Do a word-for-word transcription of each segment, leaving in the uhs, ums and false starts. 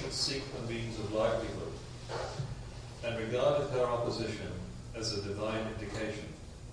should seek a means of livelihood, and regarded her opposition as a divine indication.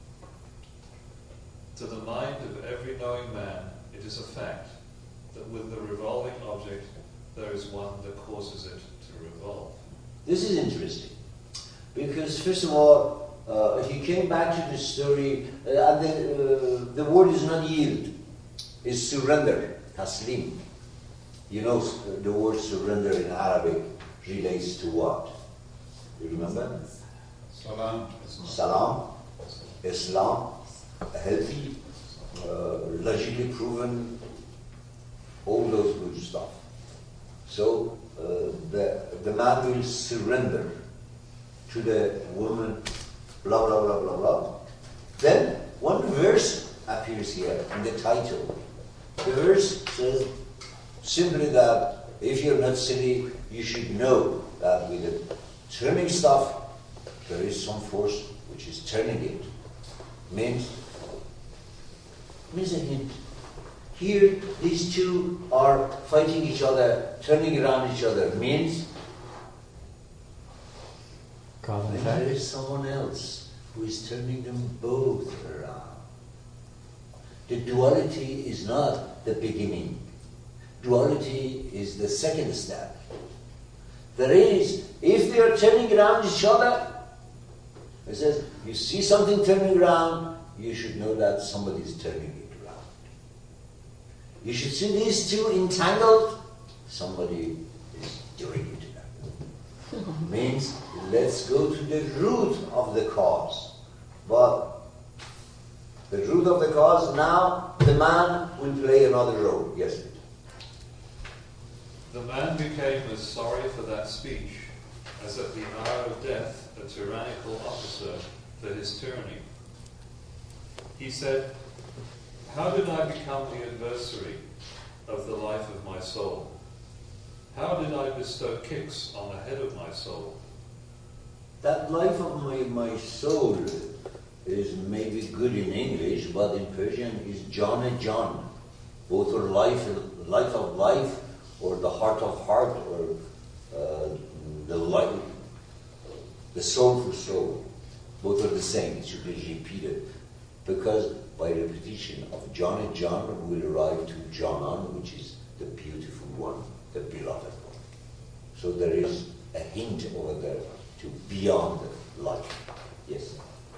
To the mind of every knowing man, it is a fact that with the revolving object, there is one that causes it to revolve. This is interesting, because first of all, uh, if you came back to the story, uh, and the, uh, the word is not yield, it's surrender, taslim. You know the word surrender in Arabic relates to what? You remember? Salam. Salam, Islam, healthy, uh, logically proven, all those good stuff. So uh, the, the man will surrender to the woman, blah, blah, blah, blah, blah. Then one verse appears here in the title. The verse says simply that if you're not silly, you should know that with the turning stuff, there is some force which is turning it. Means, means a hint. Here, these two are fighting each other, turning around each other. Means there is someone else who is turning them both around. The duality is not the beginning. Duality is the second step. There is, if they are turning around each other, it says, you see something turning around, you should know that somebody is turning it around. You should see these two entangled, somebody is doing it around. Means, let's go to the root of the cause. But the root of the cause, now the man will play another role. Yes, Peter. The man became as sorry for that speech as at the hour of death a tyrannical officer for his tyranny. He said, how did I become the adversary of the life of my soul? How did I bestow kicks on the head of my soul? That life of my, my soul is maybe good in English, but in Persian is John and John. Both are life, life of life, or the heart of heart, or uh, the life, the soul for soul. Both are the same. It should be repeated, because by repetition of John and John, we will arrive to John, which is the beautiful one, the beloved one. So there is a hint over there to beyond life. Yes.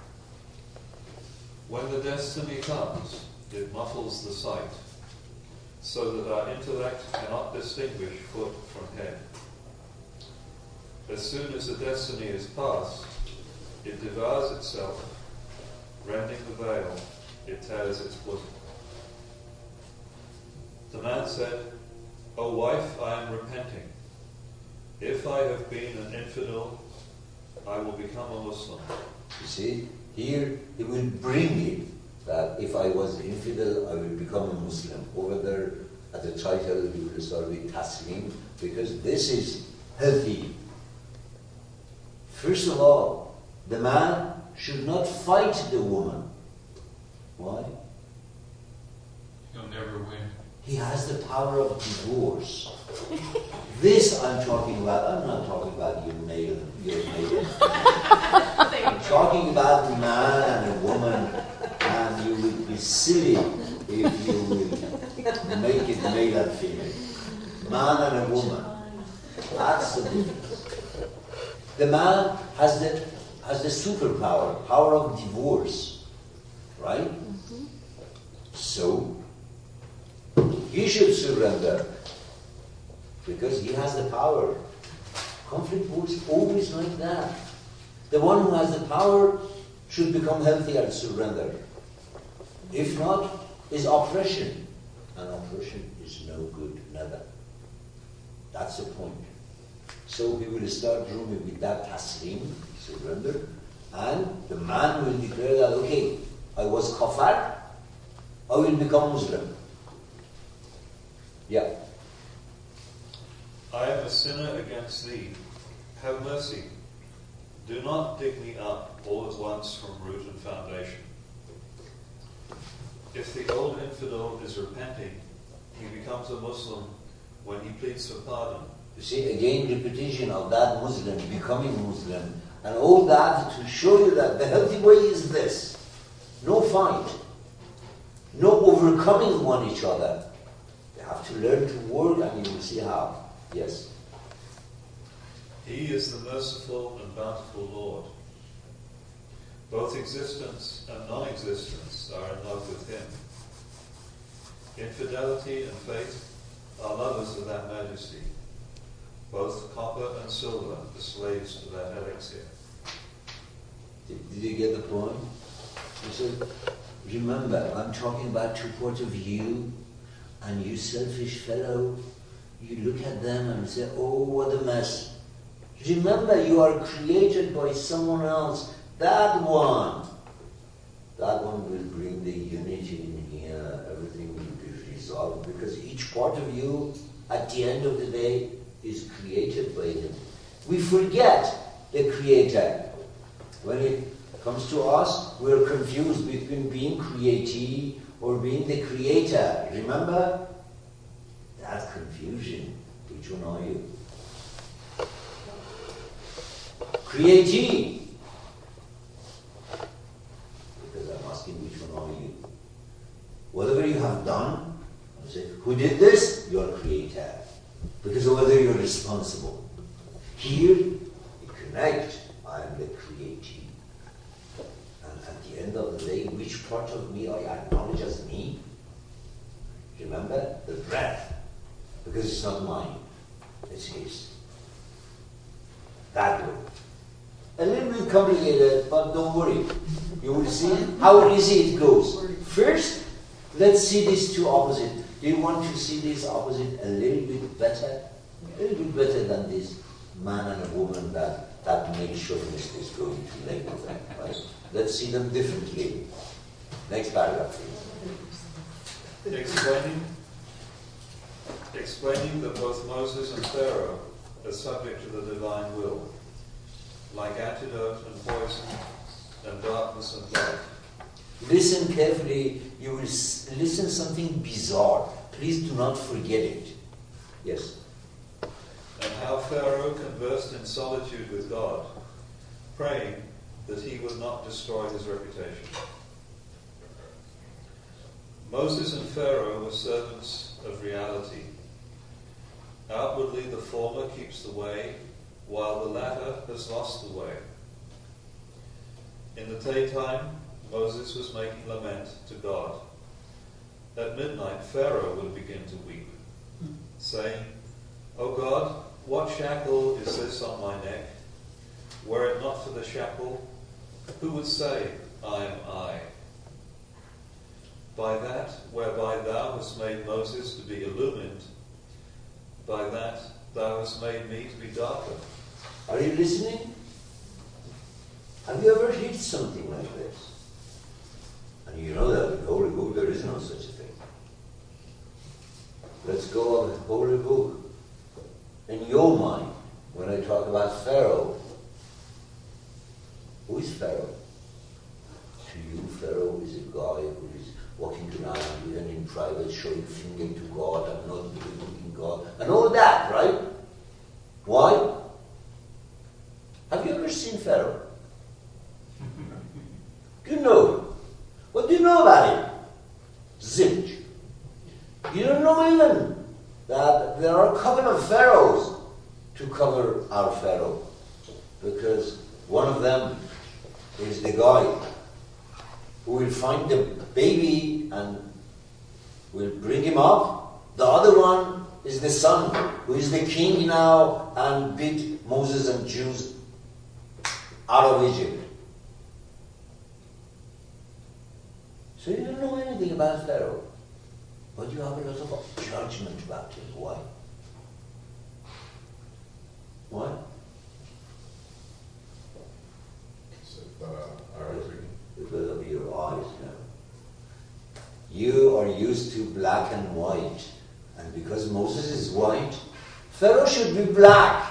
When the destiny comes, it muffles the sight, so that our intellect cannot distinguish foot from head. As soon as the destiny is past, it devours itself, rending the veil, it tears its bosom. The man said, O wife, I am repenting. If I have been an infidel, I will become a Muslim. You see, here he will bring it, that if I was infidel, I will become a Muslim. Over there, at the title, he will start with Taslim, because this is healthy. First of all, the man should not fight the woman. Why? He'll never win. He has the power of divorce. This I'm talking about. I'm not talking about your male, your male. I'm talking about a man and a woman, and you will be silly if you will make it male and female. Man and a woman. That's the difference. The man has the has the superpower, power of divorce, right? Mm-hmm. So he should surrender because he has the power. Conflict works always like that. The one who has the power should become healthy and surrender. If not, is oppression. And oppression is no good, never. That's the point. So he will start Rumi with that taslim, surrender, and the man will declare that, okay, I was kafar, I will become Muslim. Yeah. I am a sinner against thee. Have mercy. Do not dig me up all at once from root and foundation. If the old infidel is repenting, he becomes a Muslim when he pleads for pardon You see, again, repetition of that Muslim, becoming Muslim, and all that to show you that the healthy way is this. No fight. No overcoming one each other. You have to learn to work and you will see how. Yes? He is the merciful and bountiful Lord. Both existence and non-existence are in love with him. Infidelity and faith are lovers of that majesty. Both copper and silver are slaves to that elixir. Did, did you get the point? You said, remember, I'm talking about two parts of you, and you selfish fellow, you look at them and say, oh, what a mess. Remember, you are created by someone else. That one, that one will bring the unity in here. Everything will be resolved because each part of you, at the end of the day, is created by him. We forget the creator. When it comes to us, we are confused between being createe or being the creator. Remember? That confusion. Which one are you? Createe. Because I'm asking which one are you? Whatever you have done, I say, who did this? You're a creator. Because of whether you're responsible. Here, you connect, I am the createe. And at the end of the day, which part of me I acknowledge as me? Remember? The breath. Because it's not mine. It's his. That way. A little bit complicated, but don't worry. You will see how easy it goes. First, let's see these two opposites. Do you want to see this opposite a little bit better? A little bit better than this man and a woman that that male chauvinist is going to label them, right? Let's see them differently. Next paragraph, please. Explaining, explaining that both Moses and Pharaoh are subject to the divine will, like antidote and poison, and darkness and light. Listen carefully. You will s- listen something bizarre. Please do not forget it. Yes. And how Pharaoh conversed in solitude with God, praying that he would not destroy his reputation. Moses and Pharaoh were servants of reality. Outwardly the former keeps the way, while the latter has lost the way. In the daytime, Moses was making lament to God. At midnight, Pharaoh would begin to weep, saying, O God, what shackle is this on my neck? Were it not for the shackle, who would say, I am I? By that, whereby thou hast made Moses to be illumined, by that thou hast made me to be darker. Are you listening? Have you ever heard something like this? And you know that in the Holy Book there is no such a thing. Let's go on the Holy Book. In your mind, when I talk about Pharaoh, who is Pharaoh? To you, Pharaoh is a guy who is walking around even in private, showing finger to God and not believing in God, and all that, right? Why? Have you ever seen Pharaoh? Do you know him? What do you know about him? Zilch. You don't know even that there are a couple of pharaohs to cover our Pharaoh, because one of them is the guy who will find the baby and will bring him up. The other one is the son, who is the king now and beat Moses and Jews out of Egypt. So you don't know anything about Pharaoh, but you have a lot of judgment about him. Why? Why? Because of your eyes now. You are used to black and white, and because Moses is white, Pharaoh should be black.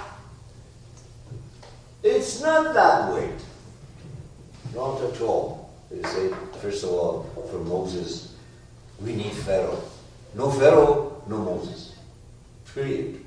It's not that way. Not at all. They say, first of all, for Moses, we need Pharaoh. No Pharaoh, no Moses. Period.